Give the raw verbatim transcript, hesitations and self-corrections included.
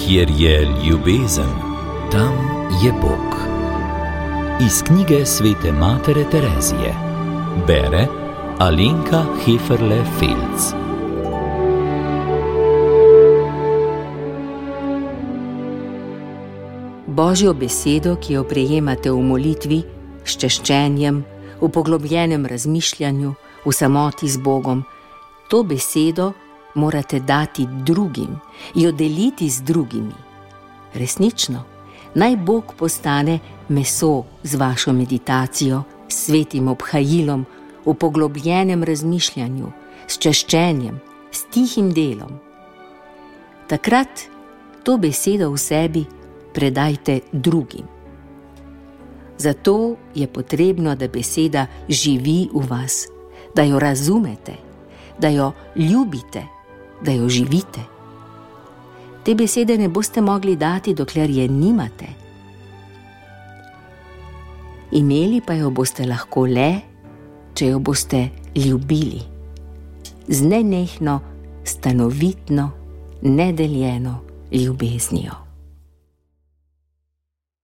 Kjer je ljubezen, tam je Bog. Iz knjige svete matere Terezije. Bere Alenka Heferle-Felc. Božjo besedo, ki jo prejemate v molitvi, s češčenjem, v poglobljenem razmišljanju, v samoti z Bogom, to besedo morate dati drugim, jo deliti z drugimi. Resnično, naj Bog postane meso z vašo meditacijo, s svetim obhajilom, v poglobljenem razmišljanju, s češčenjem, s tihim delom. Takrat to besedo v sebi predajte drugim. Zato je potrebno, da beseda živi v vas, da jo razumete, da jo ljubite, da jo živite. Te besede ne boste mogli dati, dokler je nimate. Imeli pa jo boste lahko le, če jo boste ljubili. Z nenehno, stanovitno, nedeljeno ljubeznijo.